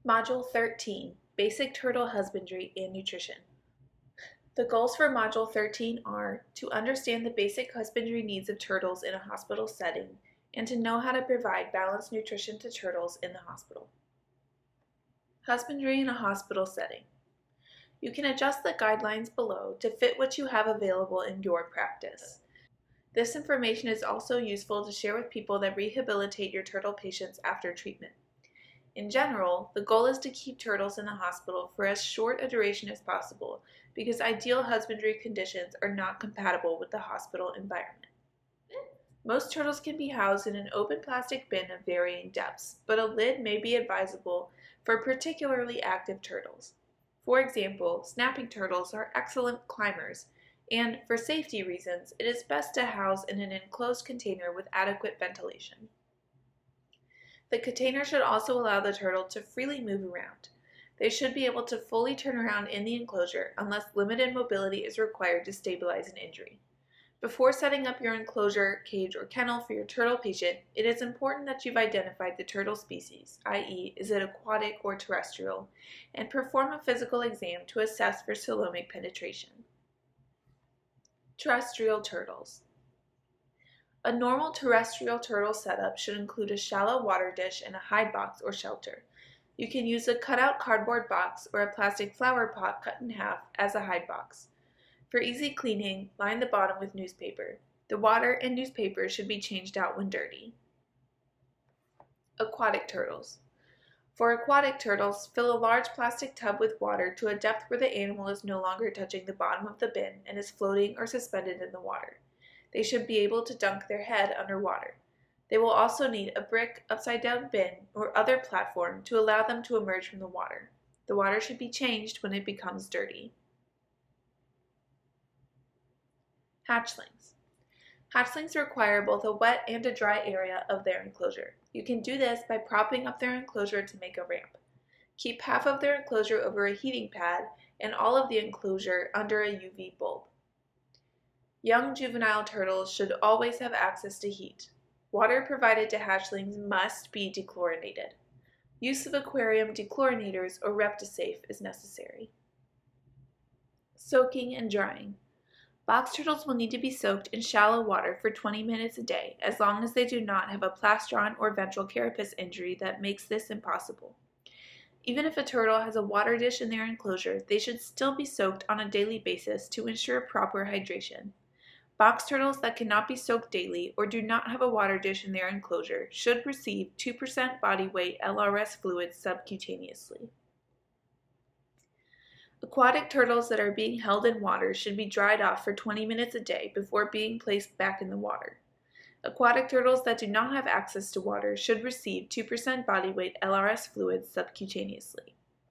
Module 13, Basic Turtle Husbandry and Nutrition. The goals for Module 13 are to understand the basic husbandry needs of turtles in a hospital setting and to know how to provide balanced nutrition to turtles in the hospital. Husbandry in a hospital setting. You can adjust the guidelines below to fit what you have available in your practice. This information is also useful to share with people that rehabilitate your turtle patients after treatment. In general, the goal is to keep turtles in the hospital for as short a duration as possible because ideal husbandry conditions are not compatible with the hospital environment. Most turtles can be housed in an open plastic bin of varying depths, but a lid may be advisable for particularly active turtles. For example, snapping turtles are excellent climbers, and for safety reasons, it is best to house in an enclosed container with adequate ventilation. The container should also allow the turtle to freely move around. They should be able to fully turn around in the enclosure unless limited mobility is required to stabilize an injury. Before setting up your enclosure, cage, or kennel for your turtle patient, it is important that you've identified the turtle species, i.e., is it aquatic or terrestrial, and perform a physical exam to assess for coelomic penetration. Terrestrial turtles. A normal terrestrial turtle setup should include a shallow water dish and a hide box or shelter. You can use a cutout cardboard box or a plastic flower pot cut in half as a hide box. For easy cleaning, line the bottom with newspaper. The water and newspaper should be changed out when dirty. Aquatic turtles. For aquatic turtles, fill a large plastic tub with water to a depth where the animal is no longer touching the bottom of the bin and is floating or suspended in the water. They should be able to dunk their head underwater. They will also need a brick, upside-down bin, or other platform to allow them to emerge from the water. The water should be changed when it becomes dirty. Hatchlings. Hatchlings require both a wet and a dry area of their enclosure. You can do this by propping up their enclosure to make a ramp. Keep half of their enclosure over a heating pad and all of the enclosure under a UV bulb. Young juvenile turtles should always have access to heat. Water provided to hatchlings must be dechlorinated. Use of aquarium dechlorinators or Reptisafe is necessary. Soaking and drying. Box turtles will need to be soaked in shallow water for 20 minutes a day, as long as they do not have a plastron or ventral carapace injury that makes this impossible. Even if a turtle has a water dish in their enclosure, they should still be soaked on a daily basis to ensure proper hydration. Box turtles that cannot be soaked daily or do not have a water dish in their enclosure should receive 2% body weight LRS fluid subcutaneously. Aquatic turtles that are being held in water should be dried off for 20 minutes a day before being placed back in the water. Aquatic turtles that do not have access to water should receive 2% body weight LRS fluid subcutaneously.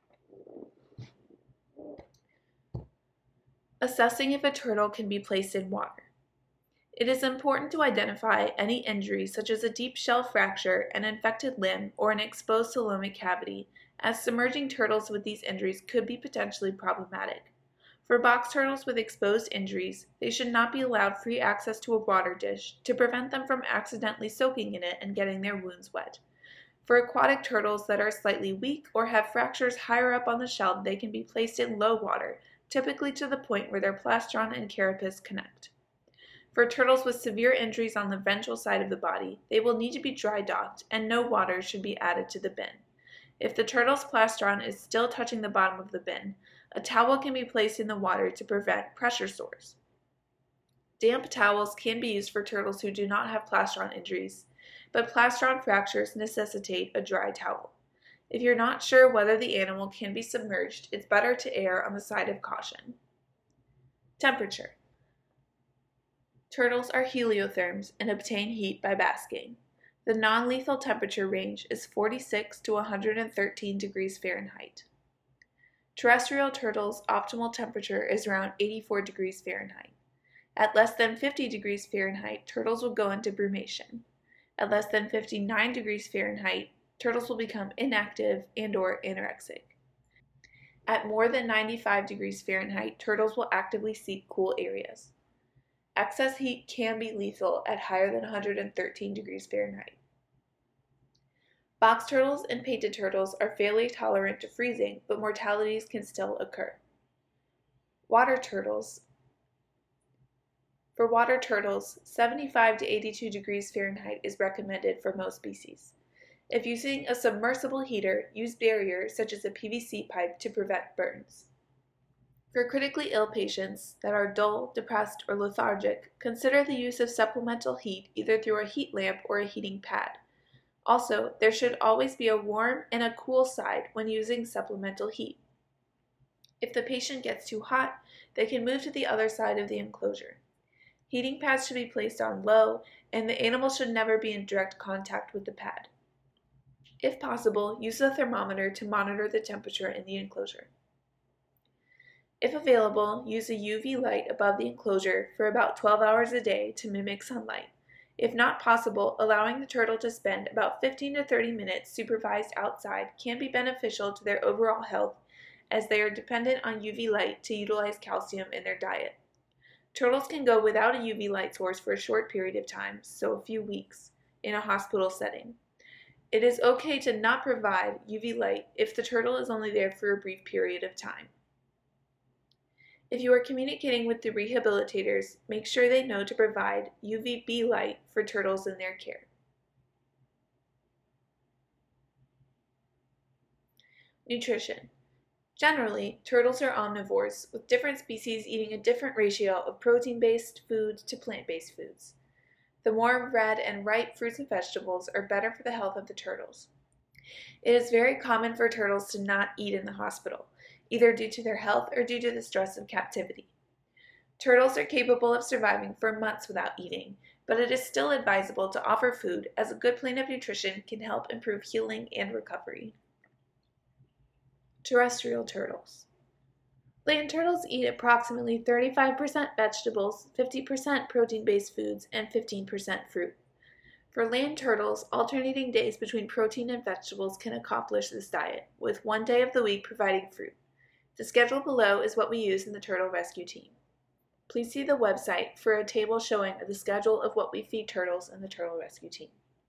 Assessing if a turtle can be placed in water. It is important to identify any injury such as a deep shell fracture, an infected limb, or an exposed coelomic cavity, as submerging turtles with these injuries could be potentially problematic. For box turtles with exposed injuries, they should not be allowed free access to a water dish to prevent them from accidentally soaking in it and getting their wounds wet. For aquatic turtles that are slightly weak or have fractures higher up on the shell, they can be placed in low water, typically to the point where their plastron and carapace connect. For turtles with severe injuries on the ventral side of the body, they will need to be dry docked and no water should be added to the bin. If the turtle's plastron is still touching the bottom of the bin, a towel can be placed in the water to prevent pressure sores. Damp towels can be used for turtles who do not have plastron injuries, but plastron fractures necessitate a dry towel. If you're not sure whether the animal can be submerged, it's better to err on the side of caution. Temperature. Turtles are heliotherms and obtain heat by basking. The non-lethal temperature range is 46 to 113 degrees Fahrenheit. Terrestrial turtles' optimal temperature is around 84 degrees Fahrenheit. At less than 50 degrees Fahrenheit, turtles will go into brumation. At less than 59 degrees Fahrenheit, turtles will become inactive and/or anorexic. At more than 95 degrees Fahrenheit, turtles will actively seek cool areas. Excess heat can be lethal at higher than 113 degrees Fahrenheit. Box turtles and painted turtles are fairly tolerant to freezing, but mortalities can still occur. Water turtles. For water turtles, 75 to 82 degrees Fahrenheit is recommended for most species. If using a submersible heater, use barriers such as a PVC pipe to prevent burns. For critically ill patients that are dull, depressed, or lethargic, consider the use of supplemental heat either through a heat lamp or a heating pad. Also, there should always be a warm and a cool side when using supplemental heat. If the patient gets too hot, they can move to the other side of the enclosure. Heating pads should be placed on low, and the animal should never be in direct contact with the pad. If possible, use a thermometer to monitor the temperature in the enclosure. If available, use a UV light above the enclosure for about 12 hours a day to mimic sunlight. If not possible, allowing the turtle to spend about 15 to 30 minutes supervised outside can be beneficial to their overall health, as they are dependent on UV light to utilize calcium in their diet. Turtles can go without a UV light source for a short period of time, so a few weeks, in a hospital setting. It is okay to not provide UV light if the turtle is only there for a brief period of time. If you are communicating with the rehabilitators, make sure they know to provide UVB light for turtles in their care. Nutrition. Generally, turtles are omnivores, with different species eating a different ratio of protein-based foods to plant-based foods. The more red and ripe fruits and vegetables are better for the health of the turtles. It is very common for turtles to not eat in the hospital, either due to their health or due to the stress of captivity. Turtles are capable of surviving for months without eating, but it is still advisable to offer food, as a good plan of nutrition can help improve healing and recovery. Terrestrial turtles. Land turtles eat approximately 35% vegetables, 50% protein-based foods, and 15% fruit. For land turtles, alternating days between protein and vegetables can accomplish this diet, with one day of the week providing fruit. The schedule below is what we use in the turtle rescue team. Please see the website for a table showing the schedule of what we feed turtles in the turtle rescue team.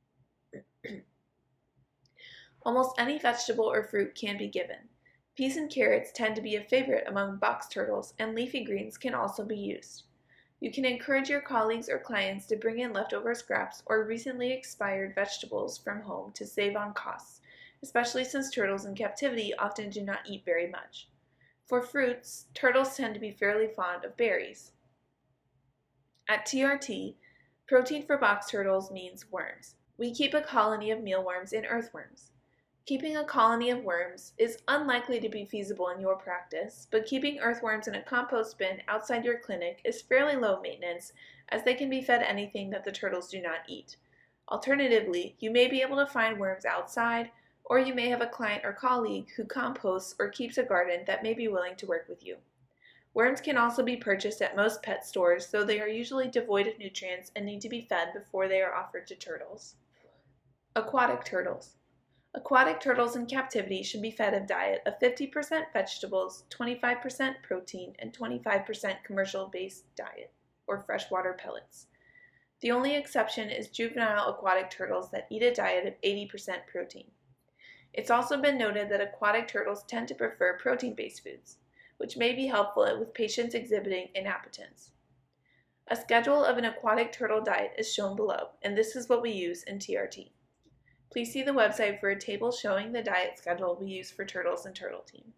Almost any vegetable or fruit can be given. Peas and carrots tend to be a favorite among box turtles, and leafy greens can also be used. You can encourage your colleagues or clients to bring in leftover scraps or recently expired vegetables from home to save on costs, especially since turtles in captivity often do not eat very much. For fruits, turtles tend to be fairly fond of berries. At TRT, protein for box turtles means worms. We keep a colony of mealworms and earthworms. Keeping a colony of worms is unlikely to be feasible in your practice, but keeping earthworms in a compost bin outside your clinic is fairly low maintenance, as they can be fed anything that the turtles do not eat. Alternatively, you may be able to find worms outside, or you may have a client or colleague who composts or keeps a garden that may be willing to work with you. Worms can also be purchased at most pet stores, though they are usually devoid of nutrients and need to be fed before they are offered to turtles. Aquatic turtles. Aquatic turtles in captivity should be fed a diet of 50% vegetables, 25% protein, and 25% commercial-based diet, or freshwater pellets. The only exception is juvenile aquatic turtles that eat a diet of 80% protein. It's also been noted that aquatic turtles tend to prefer protein-based foods, which may be helpful with patients exhibiting inappetence. A schedule of an aquatic turtle diet is shown below, and this is what we use in TRT. Please see the website for a table showing the diet schedule we use for turtles and turtle team.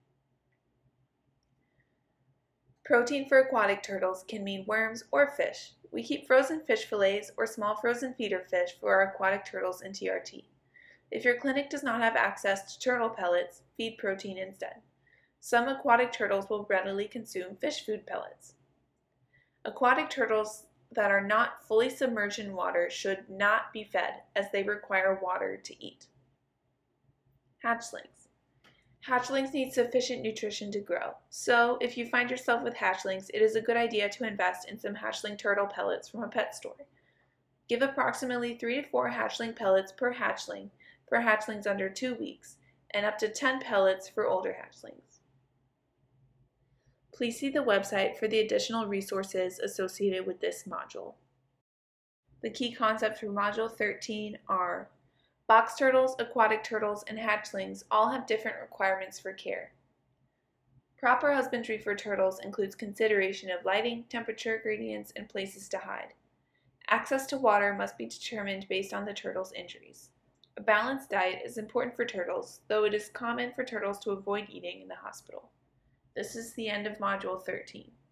Protein for aquatic turtles can mean worms or fish. We keep frozen fish fillets or small frozen feeder fish for our aquatic turtles in TRT. If your clinic does not have access to turtle pellets, feed protein instead. Some aquatic turtles will readily consume fish food pellets. Aquatic turtles that are not fully submerged in water should not be fed, as they require water to eat. Hatchlings. Hatchlings need sufficient nutrition to grow, so if you find yourself with hatchlings, it is a good idea to invest in some hatchling turtle pellets from a pet store. Give approximately 3 to 4 hatchling pellets per hatchling for hatchlings under 2 weeks, and up to 10 pellets for older hatchlings. Please see the website for the additional resources associated with this module. The key concepts for Module 13 are Box turtles, aquatic turtles, and hatchlings all have different requirements for care. Proper husbandry for turtles includes consideration of lighting, temperature gradients, and places to hide. Access to water must be determined based on the turtle's injuries. A balanced diet is important for turtles, though it is common for turtles to avoid eating in the hospital. This is the end of Module 13.